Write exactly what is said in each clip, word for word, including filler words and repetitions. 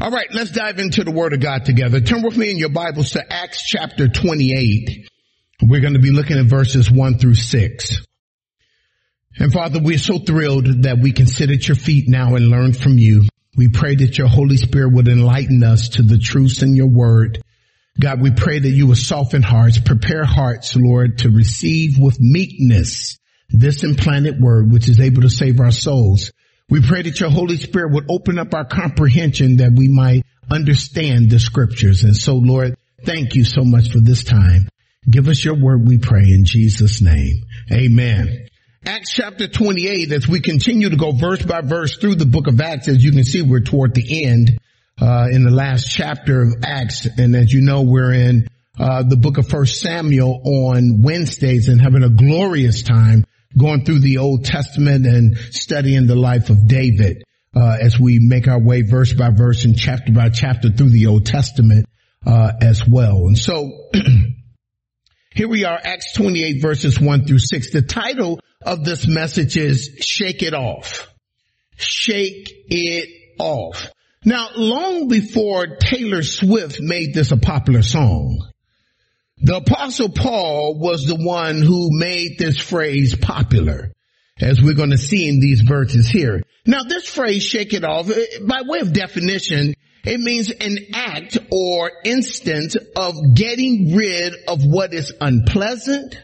All right, let's dive into the Word of God together. Turn with me in your Bibles to Acts chapter twenty-eight. We're going to be looking at verses one through six. And Father, we're so thrilled that we can sit at your feet now and learn from you. We pray that your Holy Spirit would enlighten us to the truths in your word. God, we pray that you will soften hearts, prepare hearts, Lord, to receive with meekness this implanted word, which is able to save our souls. We pray that your Holy Spirit would open up our comprehension that we might understand the scriptures. And so, Lord, thank you so much for this time. Give us your word, we pray, in Jesus' name. Amen. Acts chapter twenty-eight, as we continue to go verse by verse through the book of Acts, as you can see, we're toward the end, uh, in the last chapter of Acts. And as you know, we're in, uh, the book of First Samuel on Wednesdays and having a glorious time going through the Old Testament and studying the life of David, uh, as we make our way verse by verse and chapter by chapter through the Old Testament, uh, as well. And so here we are, Acts twenty-eight verses one through six. The title of this message is Shake It Off. Shake It Off. Now, long before Taylor Swift made this a popular song, the Apostle Paul was the one who made this phrase popular, as we're going to see in these verses here. Now, this phrase, shake it off, by way of definition, it means an act or instance of getting rid of what is unpleasant,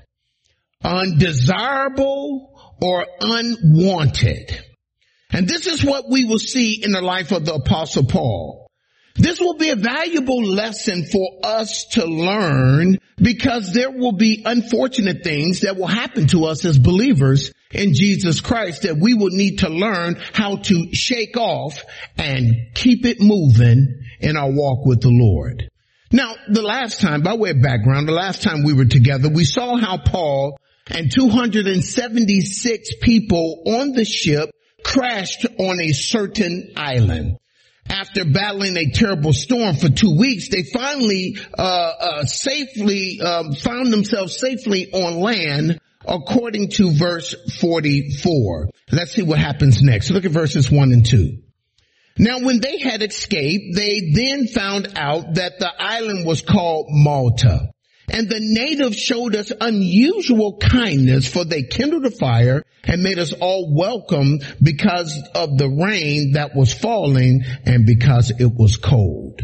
undesirable, or unwanted. And this is what we will see in the life of the Apostle Paul. This will be a valuable lesson for us to learn because there will be unfortunate things that will happen to us as believers in Jesus Christ that we will need to learn how to shake off and keep it moving in our walk with the Lord. Now, the last time, by way of background, the last time we were together, we saw how Paul and two hundred seventy-six people on the ship crashed on a certain island. After battling a terrible storm for two weeks, they finally uh, uh safely um, found themselves safely on land, according to verse forty-four. Let's see what happens next. Look at verses one and two. Now, when they had escaped, they then found out that the island was called Malta. And the natives showed us unusual kindness, for they kindled a fire and made us all welcome because of the rain that was falling and because it was cold.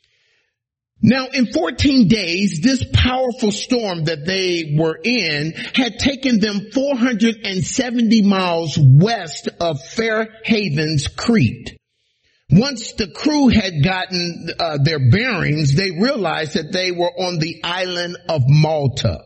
Now, in fourteen days, this powerful storm that they were in had taken them four hundred seventy miles west of Fair Havens, Crete. Once the crew had gotten uh, their bearings, they realized that they were on the island of Malta.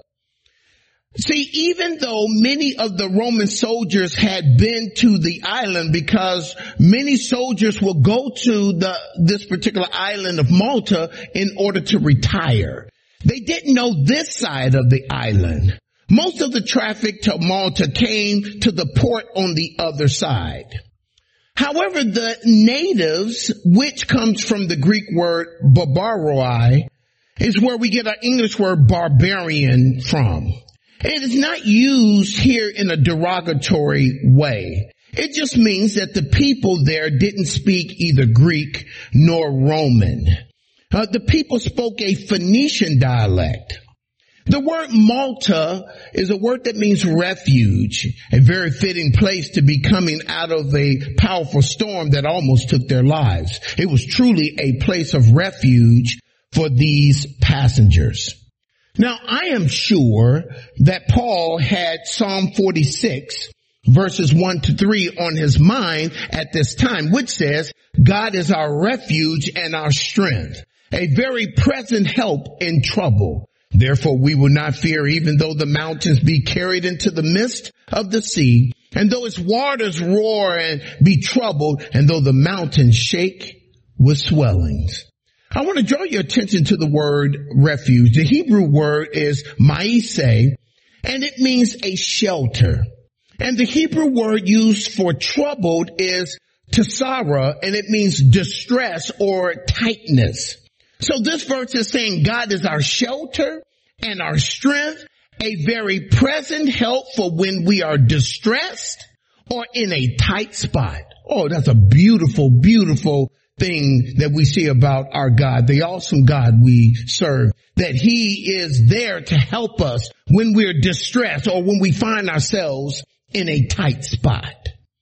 See, even though many of the Roman soldiers had been to the island, because many soldiers will go to the this particular island of Malta in order to retire, they didn't know this side of the island. Most of the traffic to Malta came to the port on the other side. However, the natives, which comes from the Greek word barbaroi, is where we get our English word barbarian from. It is not used here in a derogatory way. It just means that the people there didn't speak either Greek nor Roman. Uh, the people spoke a Phoenician dialect. The word Malta is a word that means refuge, a very fitting place to be coming out of a powerful storm that almost took their lives. It was truly a place of refuge for these passengers. Now, I am sure that Paul had Psalm forty-six, verses one to three on his mind at this time, which says, God is our refuge and our strength, a very present help in trouble. Therefore we will not fear, even though the mountains be carried into the midst of the sea, and though its waters roar and be troubled, and though the mountains shake with swellings. I want to draw your attention to the word refuge. The Hebrew word is ma'aseh, and it means a shelter. And the Hebrew word used for troubled is tasara, and it means distress or tightness. So this verse is saying God is our shelter and our strength, a very present help for when we are distressed or in a tight spot. Oh, that's a beautiful, beautiful thing that we see about our God, the awesome God we serve, that he is there to help us when we're distressed or when we find ourselves in a tight spot.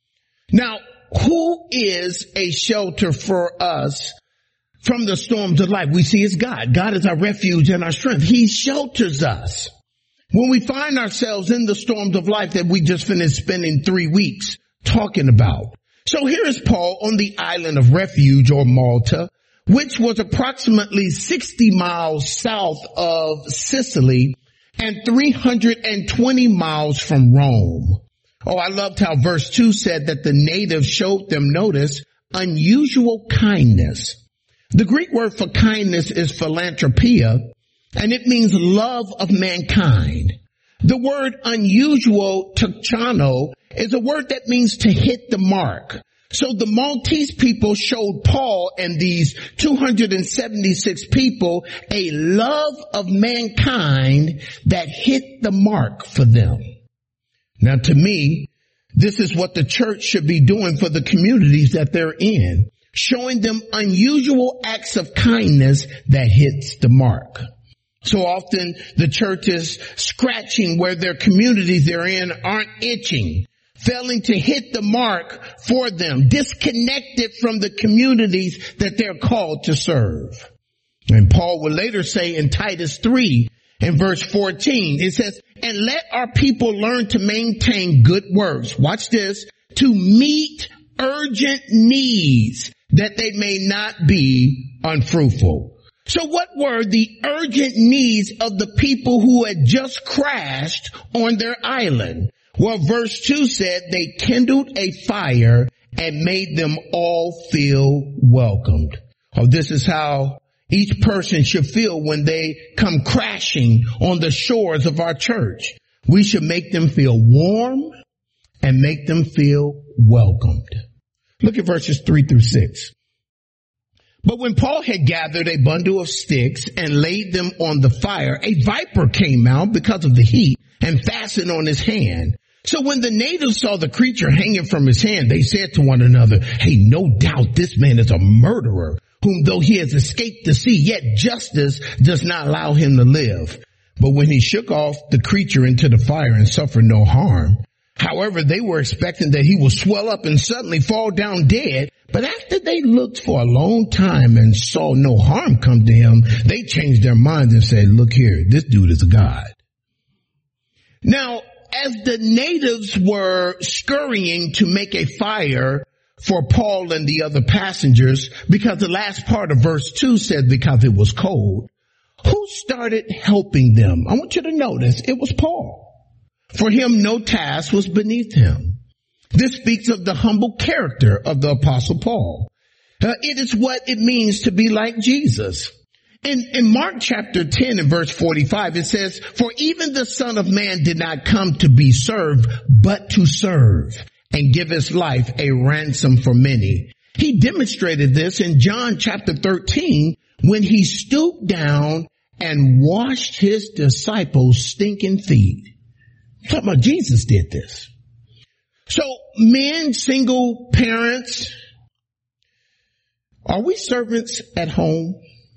Now, who is a shelter for us from the storms of life? We see it's God. God is our refuge and our strength. He shelters us when we find ourselves in the storms of life that we just finished spending three weeks talking about. So here is Paul on the island of refuge, or Malta, which was approximately sixty miles south of Sicily and three hundred twenty miles from Rome. Oh, I loved how verse two said that the natives showed them, notice, unusual kindness. The Greek word for kindness is philanthropia, and it means love of mankind. The word unusual, tachano, is a word that means to hit the mark. So the Maltese people showed Paul and these two hundred seventy-six people a love of mankind that hit the mark for them. Now, to me, this is what the church should be doing for the communities that they're in, showing them unusual acts of kindness that hits the mark. So often the church is scratching where their communities they're in aren't itching, failing to hit the mark for them, disconnected from the communities that they're called to serve. And Paul will later say in Titus three, in verse fourteen, it says, and let our people learn to maintain good works. Watch this. To meet urgent needs, that they may not be unfruitful. So what were the urgent needs of the people who had just crashed on their island? Well, verse two said they kindled a fire and made them all feel welcomed. Oh, this is how each person should feel when they come crashing on the shores of our church. We should make them feel warm and make them feel welcomed. Look at verses three through six. But when Paul had gathered a bundle of sticks and laid them on the fire, a viper came out because of the heat and fastened on his hand. So when the natives saw the creature hanging from his hand, they said to one another, hey, no doubt this man is a murderer, whom though he has escaped the sea, yet justice does not allow him to live. But when he shook off the creature into the fire and suffered no harm, however, they were expecting that he will swell up and suddenly fall down dead. But after they looked for a long time and saw no harm come to him, they changed their minds and said, look here, this dude is a god. Now, as the natives were scurrying to make a fire for Paul and the other passengers, because the last part of verse two said because it was cold, who started helping them? I want you to notice it was Paul. For him, no task was beneath him. This speaks of the humble character of the Apostle Paul. Uh, it is what it means to be like Jesus. In, in Mark chapter ten and verse forty-five, it says, for even the Son of Man did not come to be served, but to serve and give his life a ransom for many. He demonstrated this in John chapter thirteen when he stooped down and washed his disciples' stinking feet. I'm talking about Jesus did this. So men, single parents, are we servants at home?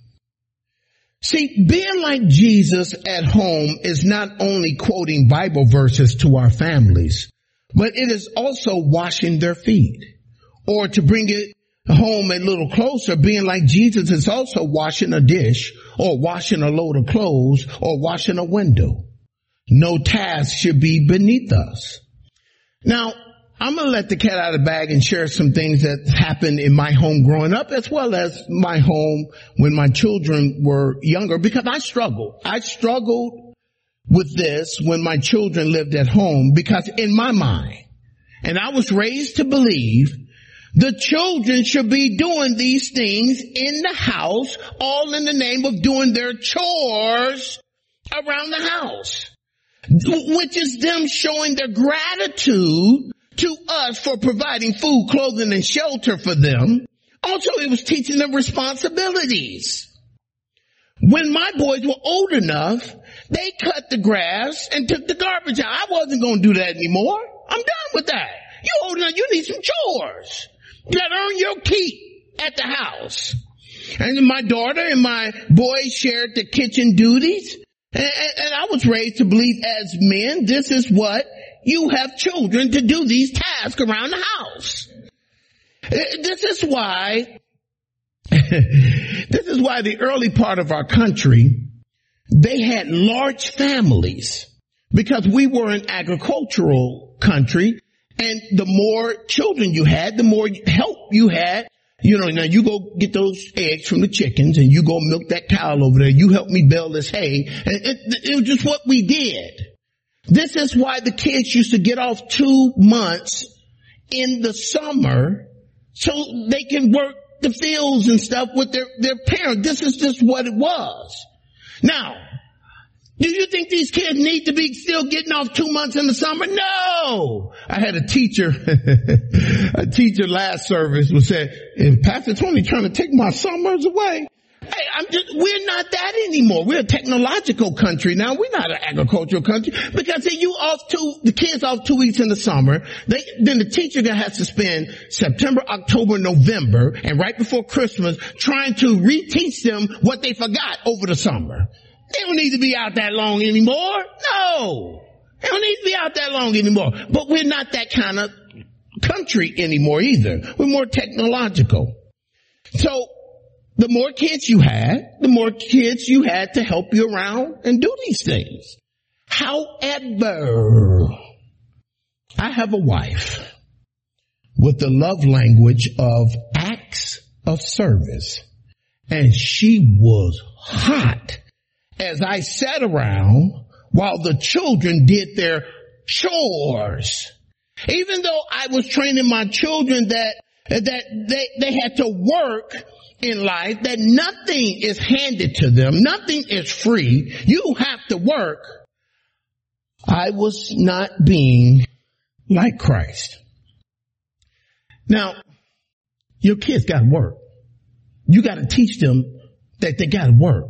See, being like Jesus at home is not only quoting Bible verses to our families, but it is also washing their feet. Or to bring it home a little closer, being like Jesus is also washing a dish or washing a load of clothes or washing a window. No task should be beneath us. Now, I'm going to let the cat out of the bag and share some things that happened in my home growing up, as well as my home when my children were younger, because I struggled. I struggled with this when my children lived at home, because in my mind, and I was raised to believe, the children should be doing these things in the house, all in the name of doing their chores around the house, which is them showing their gratitude to us for providing food, clothing, and shelter for them. Also, it was teaching them responsibilities. When my boys were old enough, they cut the grass and took the garbage out. I wasn't going to do that anymore. I'm done with that. You're old enough, you need some chores. You got to earn your keep. at the house. And my daughter and my boys shared the kitchen duties. And, and I was raised to believe as men, this is what you have children to do these tasks around the house. This is why, this is why the early part of our country, they had large families because we were an agricultural country. And the more children you had, the more help you had. You know, now you go get those eggs from the chickens and you go milk that cow over there. You help me bale this hay. And it, it was just what we did. This is why the kids used to get off two months in the summer so they can work the fields and stuff with their, their parents. This is just what it was. Now, do you think these kids need to be still getting off two months in the summer? No! I had a teacher, a teacher last service was said, "Is Pastor Tony trying to take my summers away?" Hey, I'm just, we're not that anymore. We're a technological country now. We're not an agricultural country because you off two, the kids off two weeks in the summer. They, then the teacher that has to spend September, October, November, and right before Christmas trying to reteach them what they forgot over the summer. They don't need to be out that long anymore. No. They don't need to be out that long anymore. But we're not that kind of country anymore either. We're more technological. So the more kids you had, the more kids you had to help you around and do these things. However, I have a wife with the love language of acts of service. And she was hot as I sat around while the children did their chores. Even though I was training my children that, that they, they had to work in life, that nothing is handed to them, nothing is free, you have to work, I was not being like Christ. Now, your kids gotta work. You gotta teach them that they gotta work.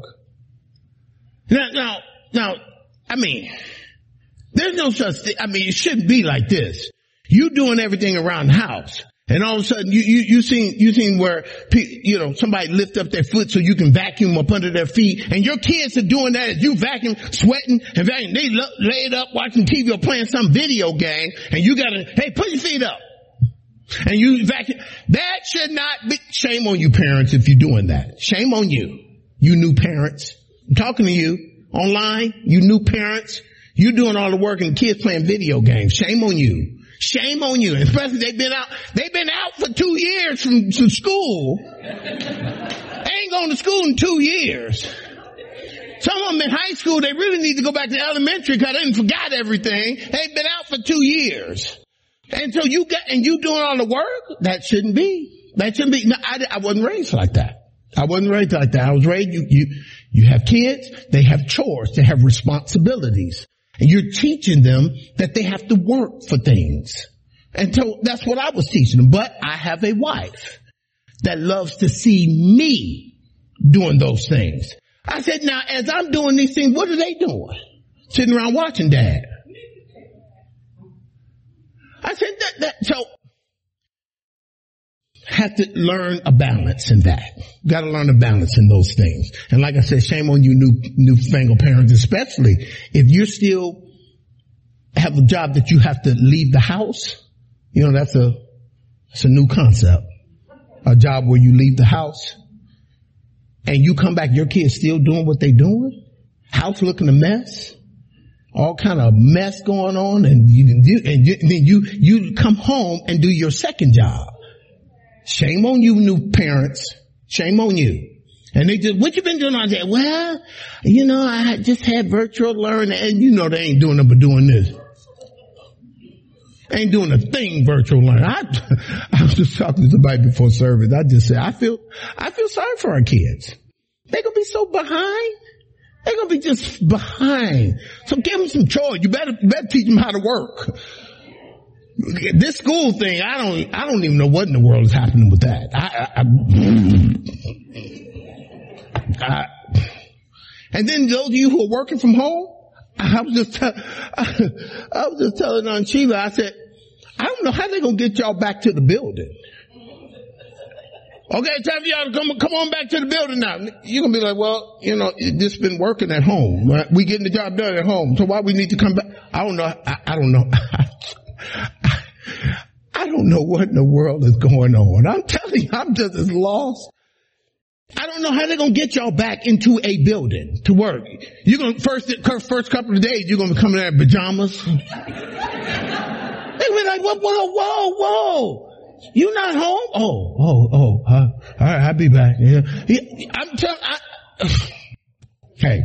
Now, now, now, I mean, there's no such thing. I mean, it shouldn't be like this. You doing everything around the house, and all of a sudden you, you, you seen, you seen where, you know, somebody lift up their foot so you can vacuum up under their feet, and your kids are doing that as you vacuum, sweating, and vacuum. They lo- laid up watching T V or playing some video game, and you gotta, hey, put your feet up. And you vacuum. That should not be, shame on you parents if you're doing that. Shame on you. You new parents. I'm talking to you online, you new parents, you doing all the work and kids playing video games. Shame on you. Shame on you. Especially they've been out, they've been out for two years from, from school. They ain't going to school in two years. Some of them in high school, they really need to go back to elementary because they forgot everything. They've been out for two years. And so you got, and you doing all the work? That shouldn't be. That shouldn't be. No, I, I wasn't raised like that. I wasn't raised like that. I was raised, you, you, you have kids, they have chores, they have responsibilities. And you're teaching them that they have to work for things. And so that's what I was teaching them. But I have a wife that loves to see me doing those things. I said, now, as I'm doing these things, what are they doing? Sitting around watching Dad. I said that, that, so have to learn a balance in that. Got to learn a balance in those things. And like I said, shame on you new, newfangled parents, especially if you still have a job that you have to leave the house. You know, that's a, that's a new concept. A job where you leave the house and you come back, your kids still doing what they doing. House looking a mess. All kind of mess going on, and you, and you, and then you, you come home and do your second job. Shame on you, new parents. Shame on you. And they just, what you been doing all day? Well, you know, I just had virtual learning, and you know they ain't doing nothing but doing this. Ain't doing a thing virtual learning. I, I was just talking to somebody before service. I just said, I feel, I feel sorry for our kids. They gonna be so behind. They're going to be just behind. So give them some chores. You better, better teach them how to work. This school thing, I don't, I don't even know what in the world is happening with that. I, I, I, and then those of you who are working from home, I was just, t- I, I was just telling Aunt Sheila, I said, I don't know how they're going to get y'all back to the building. Okay, it's time for y'all to come, come on back to the building now. You're going to be like, well, you know, this been working at home. Right? We getting the job done at home. So why we need to come back? I don't know. I, I don't know. I don't know what in the world is going on. I'm telling you, I'm just as lost. I don't know how they're going to get y'all back into a building to work. You're going to, first, first couple of days, you're going to be coming there in pajamas. They'll be like, whoa, whoa, whoa, whoa. You not home? Oh, oh, oh, uh, all right, I'll be back. Yeah. I'm telling, I, hey,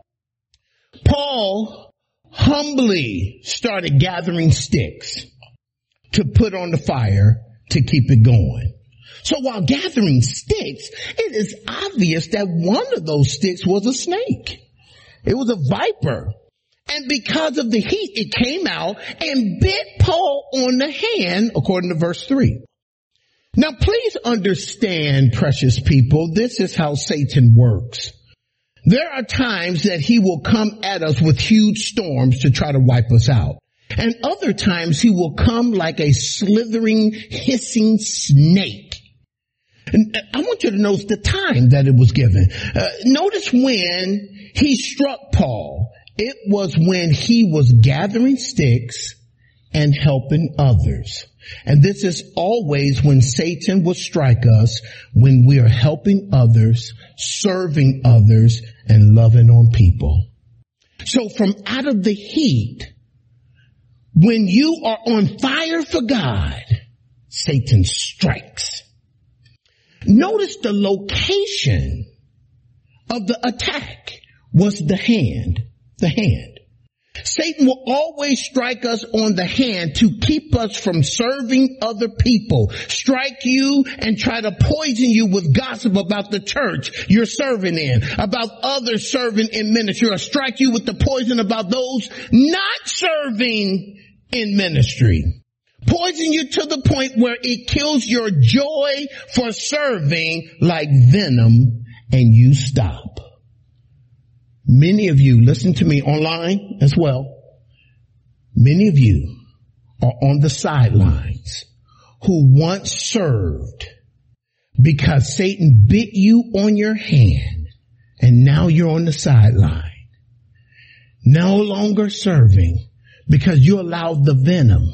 Paul humbly started gathering sticks to put on the fire to keep it going. So while gathering sticks, it is obvious that one of those sticks was a snake. It was a viper. And because of the heat, it came out and bit Paul on the hand, according to verse three. Now, please understand, precious people, this is how Satan works. There are times that he will come at us with huge storms to try to wipe us out. And other times he will come like a slithering, hissing snake. And I want you to notice the time that it was given. Uh, notice when he struck Paul. It was when he was gathering sticks and helping others. And this is always when Satan will strike us, when we are helping others, serving others, and loving on people. So from out of the heat, when you are on fire for God, Satan strikes. Notice the location of the attack was the hand, the hand. Satan will always strike us on the hand to keep us from serving other people, strike you and try to poison you with gossip about the church you're serving in, about others serving in ministry, or strike you with the poison about those not serving in ministry. Poison you to the point where it kills your joy for serving like venom, and you stop. Many of you, listen to me online as well. Many of you are on the sidelines who once served because Satan bit you on your hand, and now you're on the sideline. No longer serving because you allowed the venom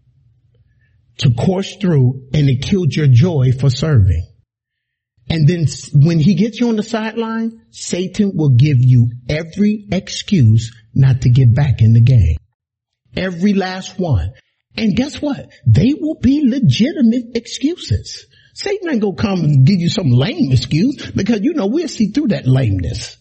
to course through, and it killed your joy for serving. And then when he gets you on the sideline, Satan will give you every excuse not to get back in the game. Every last one. And guess what? They will be legitimate excuses. Satan ain't gonna come and give you some lame excuse, because you know we'll see through that lameness.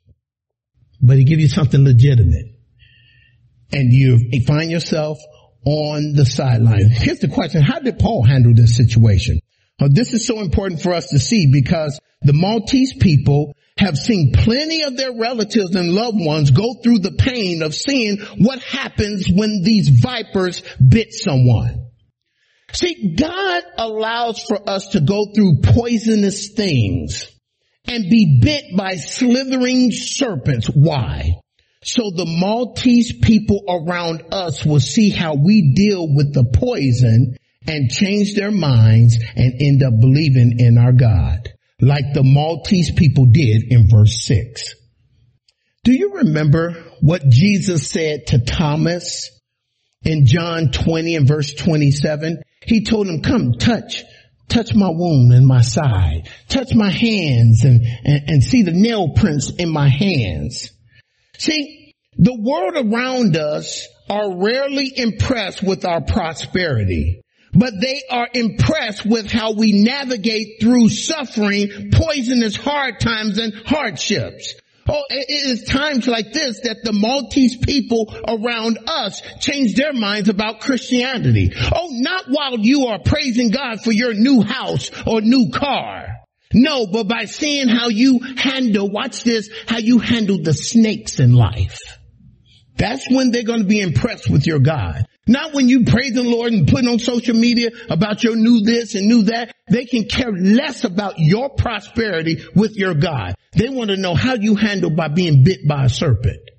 But he give you something legitimate. And you find yourself on the sideline. Here's the question. How did Paul handle this situation? Well, this is so important for us to see, because the Maltese people have seen plenty of their relatives and loved ones go through the pain of seeing what happens when these vipers bit someone. See, God allows for us to go through poisonous things and be bit by slithering serpents. Why? So the Maltese people around us will see how we deal with the poison and change their minds and end up believing in our God, like the Maltese people did in verse six. Do you remember what Jesus said to Thomas in John twenty and verse twenty-seven? He told him, come, touch, touch my wound in my side, touch my hands and, and, and see the nail prints in my hands. See, the world around us are rarely impressed with our prosperity, but they are impressed with how we navigate through suffering, poisonous hard times and hardships. Oh, it is times like this that the Maltese people around us change their minds about Christianity. Oh, not while you are praising God for your new house or new car. No, but by seeing how you handle, watch this, how you handle the snakes in life. That's when they're going to be impressed with your God. Not when you praise the Lord and put on social media about your new this and new that. They can care less about your prosperity with your God. They want to know how you handle by being bit by a serpent.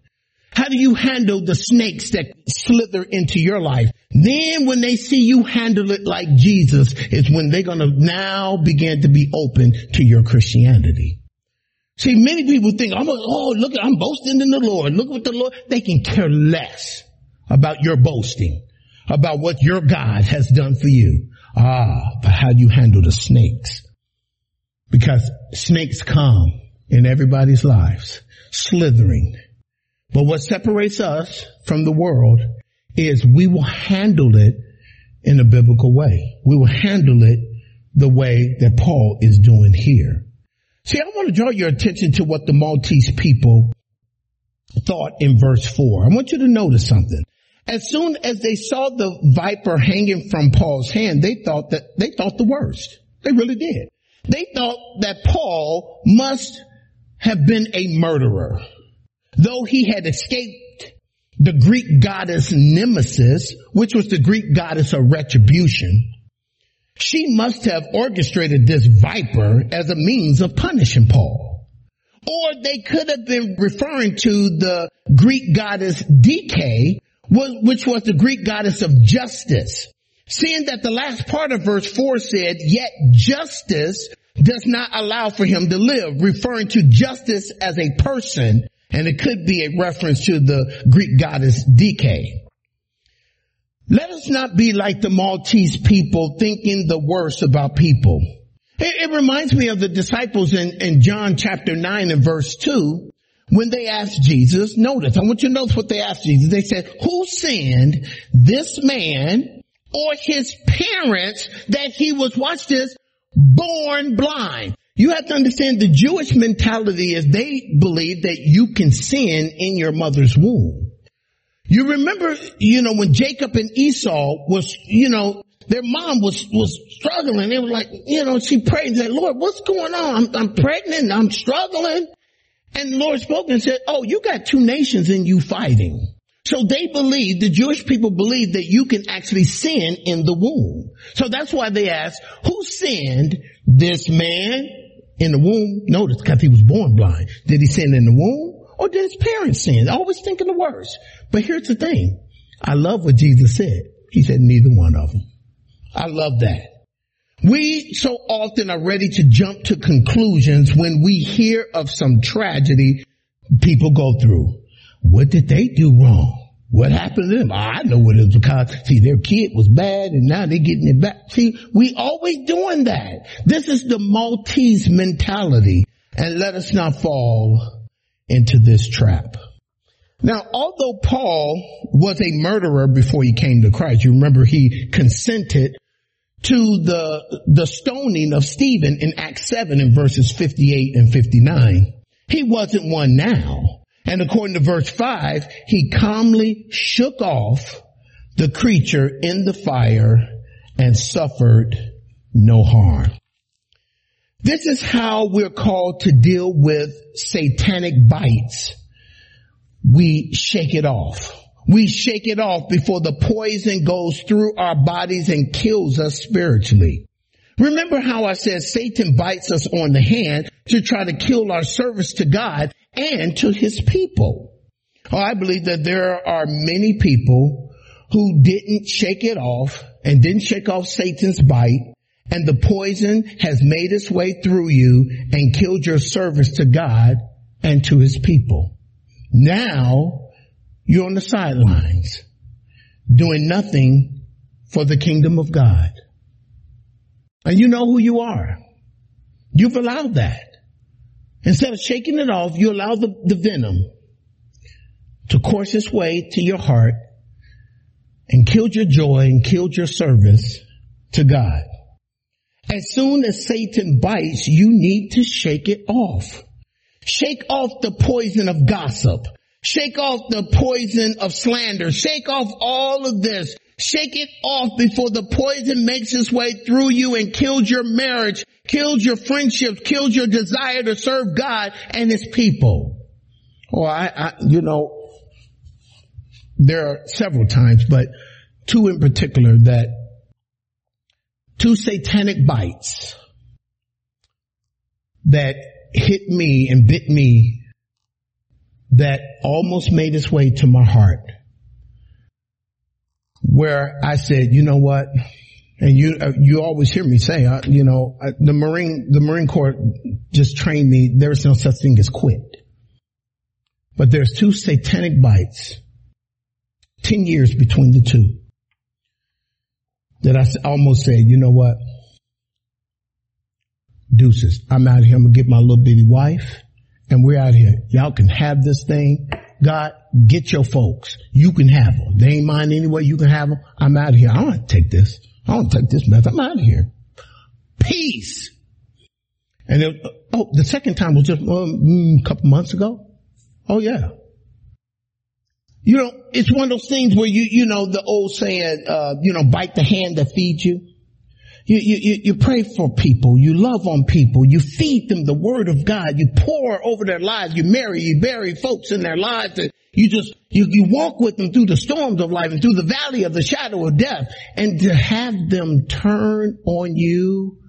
How do you handle the snakes that slither into your life? Then when they see you handle it like Jesus, it's when they're going to now begin to be open to your Christianity. See, many people think, I'm a, oh, look, I'm boasting in the Lord. Look what the Lord, they can care less about your boasting, about what your God has done for you. Ah, but how do you handle the snakes? Because snakes come in everybody's lives, slithering. But what separates us from the world is we will handle it in a biblical way. We will handle it the way that Paul is doing here. See, I want to draw your attention to what the Maltese people thought in verse four. I want you to notice something. As soon as they saw the viper hanging from Paul's hand, they thought that they thought the worst. They really did. They thought that Paul must have been a murderer. Though he had escaped the Greek goddess Nemesis, which was the Greek goddess of retribution, she must have orchestrated this viper as a means of punishing Paul. Or they could have been referring to the Greek goddess Dike, which was the Greek goddess of justice. Seeing that the last part of verse four said, yet justice does not allow for him to live, referring to justice as a person, and it could be a reference to the Greek goddess Dike. Let us not be like the Maltese people, thinking the worst about people. It, it reminds me of the disciples in, in John chapter nine and verse two, when they asked Jesus, notice, I want you to notice what they asked Jesus. They said, who sinned, this man or his parents, that he was, watch this, born blind? You have to understand the Jewish mentality is they believe that you can sin in your mother's womb. You remember, you know, when Jacob and Esau was, you know, their mom was, was struggling. They were like, you know, she prayed and said, Lord, what's going on? I'm, I'm pregnant. I'm struggling. And the Lord spoke and said, oh, you got two nations in you fighting. So they believe, the Jewish people believe that you can actually sin in the womb. So that's why they asked, who sinned, this man in the womb? Notice, because he was born blind. Did he sin in the womb? Or did his parents sin? Always thinking the worst. But here's the thing. I love what Jesus said. He said neither one of them. I love that. We so often are ready to jump to conclusions when we hear of some tragedy people go through. What did they do wrong? What happened to them? I know what it was because, see, their kid was bad and now they're getting it back. See, we always doing that. This is the Maltese mentality, and let us not fall into this trap. Now, although Paul was a murderer before he came to Christ, you remember he consented to the, the stoning of Stephen in Acts seven in verses fifty-eight and fifty-nine. He wasn't one now. And according to verse five, he calmly shook off the creature in the fire and suffered no harm. This is how we're called to deal with satanic bites. We shake it off. We shake it off before the poison goes through our bodies and kills us spiritually. Remember how I said Satan bites us on the hand to try to kill our service to God and to his people. Oh, I believe that there are many people who didn't shake it off and didn't shake off Satan's bite, and the poison has made its way through you and killed your service to God and to his people. Now you're on the sidelines doing nothing for the kingdom of God. And you know who you are. You've allowed that. Instead of shaking it off, you allow the, the venom to course its way to your heart and killed your joy and killed your service to God. As soon as Satan bites, you need to shake it off. Shake off the poison of gossip. Shake off the poison of slander. Shake off all of this. Shake it off before the poison makes its way through you and kills your marriage, kills your friendships, kills your desire to serve God and his people. Oh, I, I, you know, there are several times, but two in particular that two satanic bites that hit me and bit me that almost made its way to my heart, where I said, you know what? And you, uh, you always hear me say, uh, you know, uh, the Marine, the Marine Corps just trained me. There's no such thing as quit. But there's two satanic bites, ten years between the two, that I almost said, you know what? Deuces. I'm out here. I'm going to get my little bitty wife and we're out here. Y'all can have this thing. God, get your folks. You can have them. They ain't mine anyway. You can have them. I'm out of here. I don't want to take this. I don't take this mess. I'm out of here. Peace. And it, oh, the second time was just um, a couple months ago. Oh yeah. You know, it's one of those things where you, you know, the old saying, uh, you know, bite the hand that feeds you. You, you, you pray for people. You love on people. You feed them the word of God. You pour over their lives. You marry, you bury folks in their lives. And you just, you, you walk with them through the storms of life and through the valley of the shadow of death. And to have them turn on you,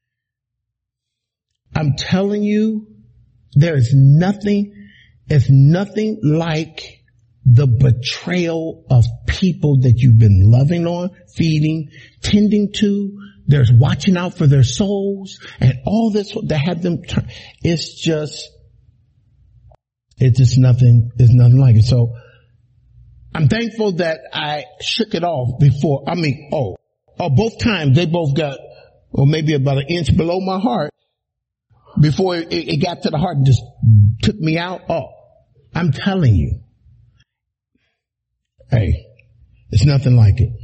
I'm telling you, there is nothing, it's nothing like the betrayal of people that you've been loving on, feeding, tending to. There's watching out for their souls and all this that have them turn. It's just, it's just nothing, it's nothing like it. So I'm thankful that I shook it off before. I mean, oh, oh, both times they both got, or maybe about an inch below my heart before it, it got to the heart and just took me out. Oh, I'm telling you. Hey, it's nothing like it.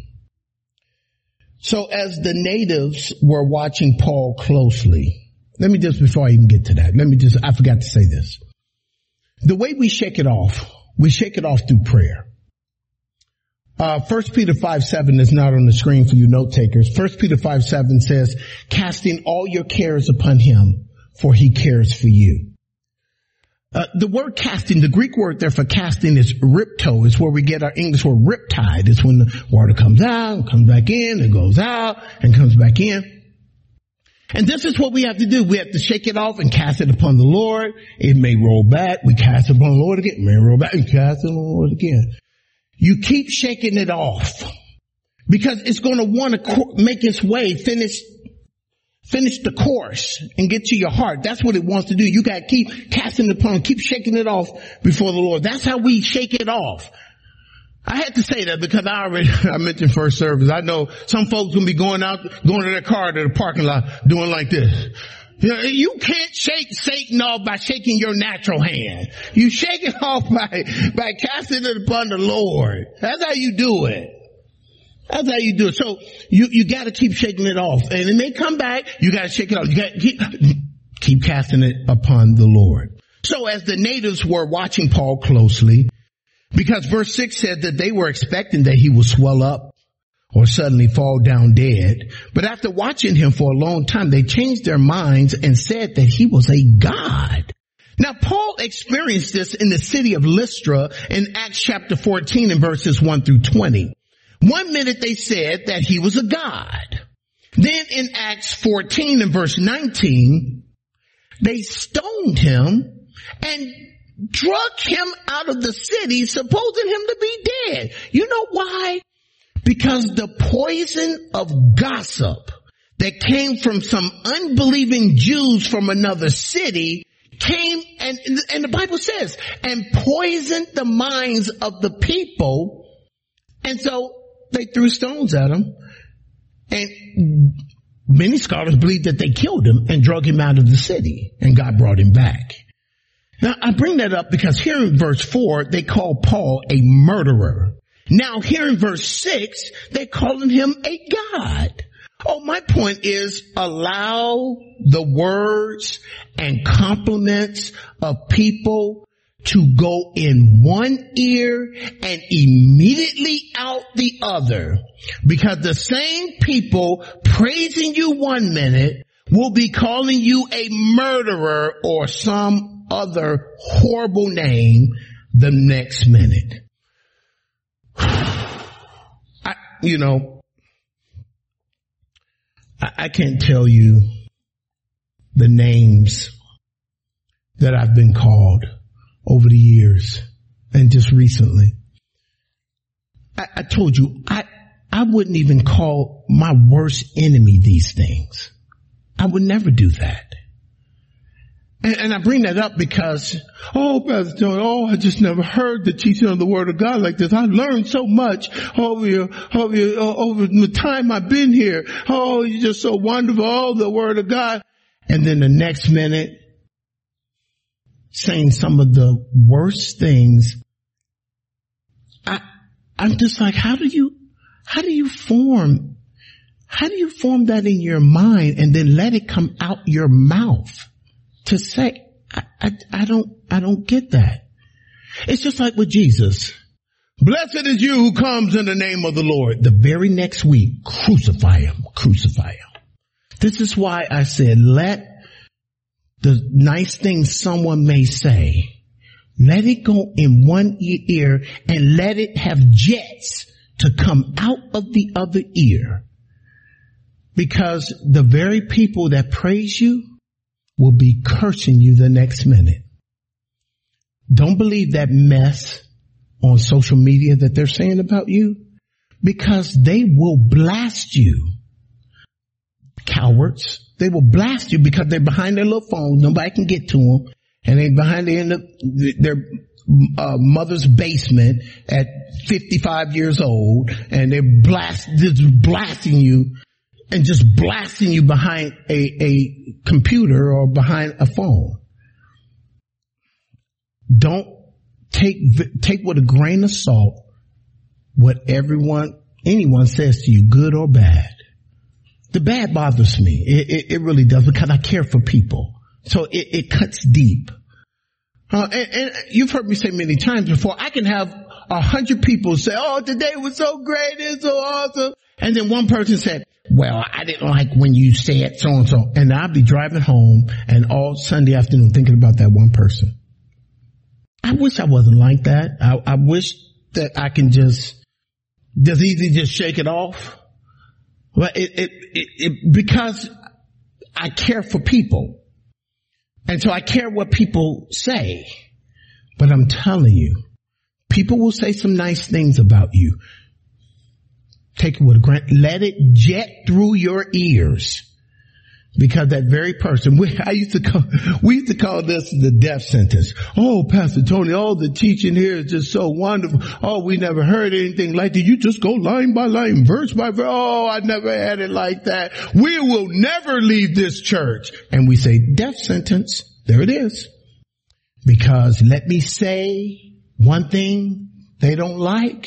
So as the natives were watching Paul closely, let me just, before I even get to that, let me just, I forgot to say this. The way we shake it off, we shake it off through prayer. Uh, First Peter five seven is not on the screen for you note takers. First Peter five seven says, casting all your cares upon him, for he cares for you. Uh, the word casting, the Greek word there for casting is ripto. It's where we get our English word riptide. It's when the water comes out and comes back in and goes out and comes back in. And this is what we have to do. We have to shake it off and cast it upon the Lord. It may roll back. We cast it upon the Lord again. It may roll back and cast it on the Lord again. You keep shaking it off because it's going to want to make its way, finish Finish the course and get to your heart. That's what it wants to do. You got to keep casting it upon, keep shaking it off before the Lord. That's how we shake it off. I had to say that because I already, I mentioned first service. I know some folks will be going out, going to their car to the parking lot doing like this. You know, you can't shake Satan off by shaking your natural hand. You shake it off by, by casting it upon the Lord. That's how you do it. That's how you do it. So you, you gotta keep shaking it off. And it may come back. You gotta shake it off. You gotta keep, keep casting it upon the Lord. So as the natives were watching Paul closely, because verse six said that they were expecting that he would swell up or suddenly fall down dead. But after watching him for a long time, they changed their minds and said that he was a god. Now, Paul experienced this in the city of Lystra in Acts chapter fourteen and verses one through twenty. One minute they said that he was a god. Then in Acts fourteen and verse nineteen, they stoned him and drug him out of the city, supposing him to be dead. You know why? Because the poison of gossip that came from some unbelieving Jews from another city came, and, and the Bible says, and poisoned the minds of the people. And so they threw stones at him, and many scholars believe that they killed him and drug him out of the city, and God brought him back. Now, I bring that up because here in verse four, they call Paul a murderer. Now, here in verse six, they're calling him a god. Oh, my point is, allow the words and compliments of people to go in one ear and immediately out the other. Because the same people praising you one minute will be calling you a murderer or some other horrible name the next minute. I, you know, I, I can't tell you the names that I've been called over the years and just recently. I, I told you, I, I wouldn't even call my worst enemy these things. I would never do that. And, and I bring that up because, oh, Pastor Tony, oh, I just never heard the teaching of the Word of God like this. I learned so much over your, over your, over the time I've been here. Oh, you're just so wonderful. Oh, the Word of God. And then the next minute, saying some of the worst things. I, I'm just like, how do you, how do you form, how do you form that in your mind and then let it come out your mouth to say, I, I, I don't, I don't get that. It's just like with Jesus. Blessed is you who comes in the name of the Lord. The very next week, crucify him, crucify him. This is why I said, let the nice things someone may say, let it go in one ear and let it have jets to come out of the other ear. Because the very people that praise you will be cursing you the next minute. Don't believe that mess on social media that they're saying about you, because they will blast you. Cowards. They will blast you because they're behind their little phones. Nobody can get to them. And they're behind the end of their uh, mother's basement at fifty-five years old. And they're blast, just blasting you and just blasting you behind a, a computer or behind a phone. Don't take, take with a grain of salt what everyone, anyone says to you, good or bad. The bad bothers me. It, it, it really does, because I care for people. So it, it cuts deep. Uh, and, and you've heard me say many times before, I can have a hundred people say, oh, today was so great, it's so awesome. And then one person said, well, I didn't like when you said so and so. And I'll be driving home and all Sunday afternoon thinking about that one person. I wish I wasn't like that. I, I wish that I can just, just easily just shake it off. Well, it, it, it, it, because I care for people. And so I care what people say. But I'm telling you, people will say some nice things about you. Take it with a grant. Let it jet through your ears. Because that very person, we, I used to call, we used to call this the death sentence. Oh, Pastor Tony, all the teaching here is just so wonderful. Oh, we never heard anything like that. You just go line by line, verse by verse. Oh, I never had it like that. We will never leave this church. And we say death sentence. There it is. Because let me say one thing they don't like.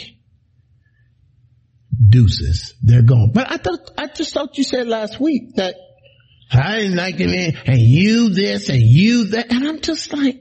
Deuces. They're gone. But I thought, I just thought you said last week that I didn't like it, and you this and you that. And I'm just like,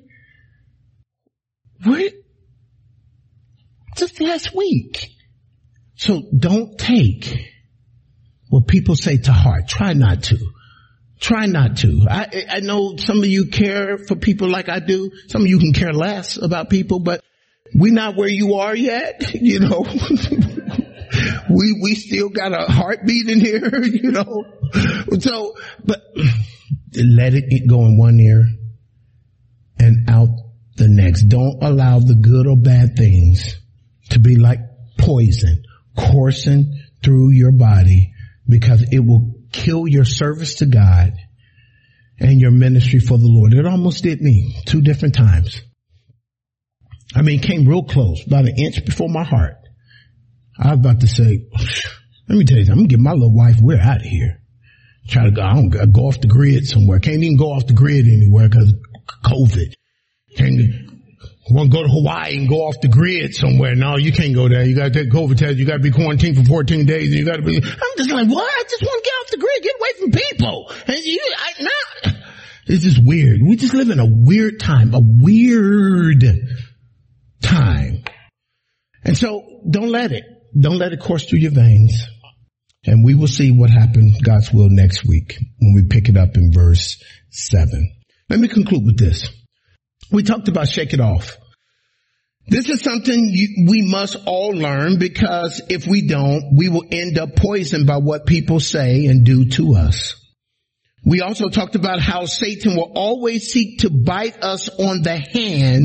what? Just last week. So don't take what people say to heart. Try not to. Try not to. I, I know some of you care for people like I do. Some of you can care less about people, but we're not where you are yet, you know. We, we still got a heartbeat in here, you know. So, but let it go in one ear and out the next. Don't allow the good or bad things to be like poison coursing through your body, because it will kill your service to God and your ministry for the Lord. It almost did me two different times. I mean, it came real close, about an inch before my heart. I was about to say, let me tell you something, I'm going to get my little wife, we're out of here. Try to go, I don't go off the grid somewhere. Can't even go off the grid anywhere because COVID. Can't, want to go to Hawaii and go off the grid somewhere. No, you can't go there. You got to take COVID test. You got to be quarantined for fourteen days. And you got to be, I'm just like, what? I just want to get off the grid, get away from people. And you, I, nah. It's just weird. We just live in a weird time, a weird time. And so don't let it. Don't let it course through your veins. And we will see what happened, God's will, next week when we pick it up in verse seven. Let me conclude with this. We talked about shake it off. This is something you, we must all learn, because if we don't, we will end up poisoned by what people say and do to us. We also talked about how Satan will always seek to bite us on the hand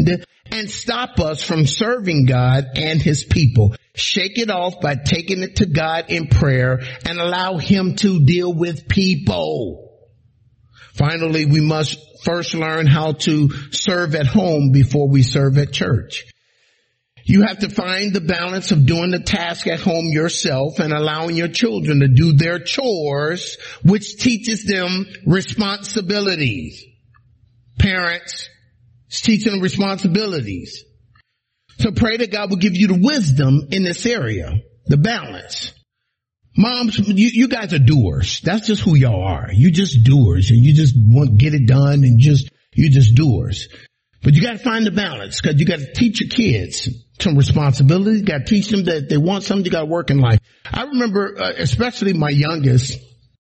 and stop us from serving God and his people. Shake it off by taking it to God in prayer and allow him to deal with people. Finally, we must first learn how to serve at home before we serve at church. You have to find the balance of doing the task at home yourself and allowing your children to do their chores, which teaches them responsibilities. Parents, it's teaching them responsibilities. So pray that God will give you the wisdom in this area, the balance. Moms, you, you guys are doers. That's just who y'all are. You just doers, and you just want to get it done, and just you just doers. But you got to find the balance, because you got to teach your kids some responsibility. You got to teach them that they want something. You got to work in life. I remember, uh, especially my youngest,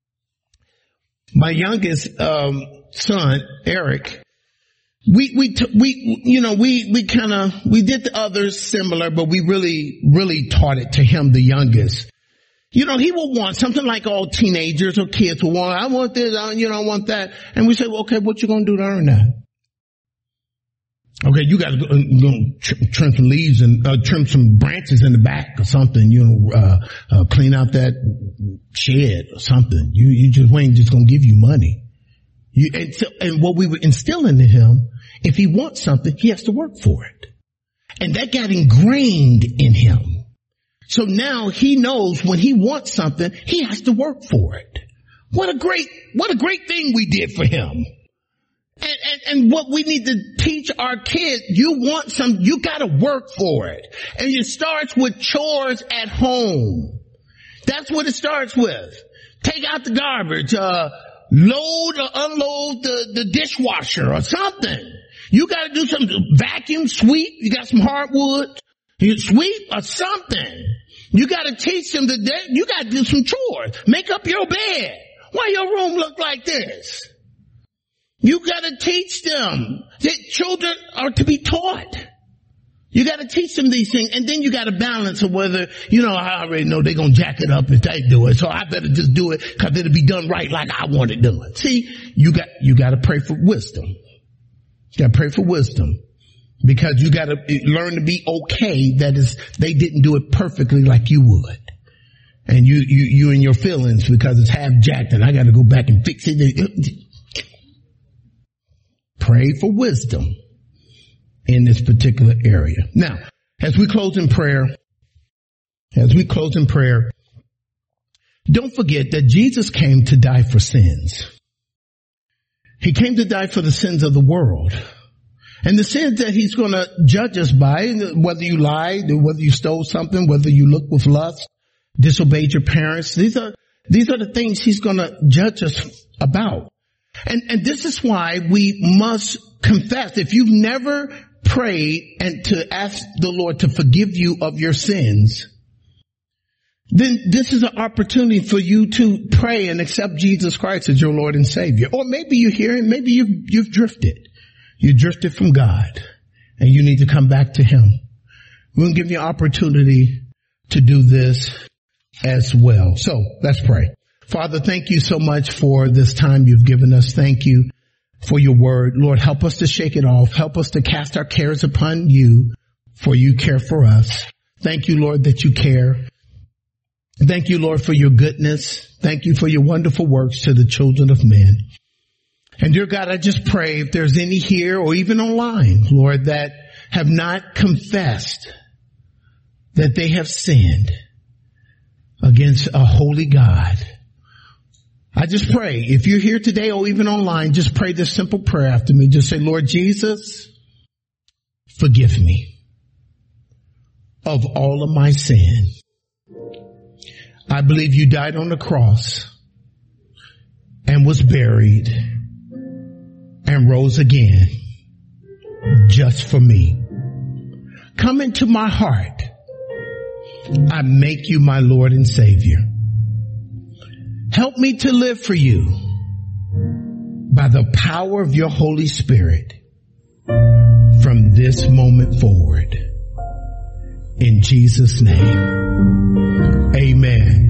my youngest um son, Eric. We we t- we you know we we kind of we did the others similar, but we really really taught it to him, the youngest. You know, he will want something like all teenagers or kids will want. I want this, I, you know, I want that. And we say, well, okay, what you gonna do to earn that? Okay, you got to go, go trim, trim some leaves and uh, trim some branches in the back or something. You know, uh, uh clean out that shed or something. You you just we ain't just gonna give you money. You and, so, and what we were instilling in him, if he wants something, he has to work for it, and that got ingrained in him. So now he knows when he wants something, he has to work for it. What a great, what a great thing we did for him. And, and, and what we need to teach our kids, you want some, you gotta work for it. And it starts with chores at home. That's what it starts with. Take out the garbage, uh, load or unload the, the dishwasher or something. You gotta do something, vacuum, sweep, you got some hardwood. You sweep or something. You gotta teach them that you gotta do some chores. Make up your bed. Why your room look like this? You gotta teach them that children are to be taught. You gotta teach them these things, and then you gotta balance of whether, you know, I already know they're gonna jack it up if they do it, so I better just do it because it'll be done right like I want it done. See, you got, you gotta pray for wisdom. You gotta pray for wisdom. Because you gotta learn to be okay that is, they didn't do it perfectly like you would. And you, you, you in your feelings because it's half jacked and I gotta go back and fix it. Pray for wisdom in this particular area. Now, as we close in prayer, as we close in prayer, don't forget that Jesus came to die for sins. He came to die for the sins of the world. And the sins that he's going to judge us by, whether you lied, whether you stole something, whether you looked with lust, disobeyed your parents, these are, these are the things he's going to judge us about. And, and this is why we must confess. If you've never prayed and to ask the Lord to forgive you of your sins, then this is an opportunity for you to pray and accept Jesus Christ as your Lord and Savior. Or maybe you're here and maybe you've, you've drifted. You drifted from God and you need to come back to him. We're going to give you an opportunity to do this as well. So let's pray. Father, thank you so much for this time you've given us. Thank you for your word. Lord, help us to shake it off. Help us to cast our cares upon you, for you care for us. Thank you, Lord, that you care. Thank you, Lord, for your goodness. Thank you for your wonderful works to the children of men. And dear God, I just pray if there's any here or even online, Lord, that have not confessed that they have sinned against a holy God. I just pray, if you're here today or even online, just pray this simple prayer after me. Just say, Lord Jesus, forgive me of all of my sin. I believe you died on the cross and was buried and rose again just for me. Come into my heart. I make you my Lord and Savior. Help me to live for you by the power of your Holy Spirit from this moment forward. In Jesus' name, amen.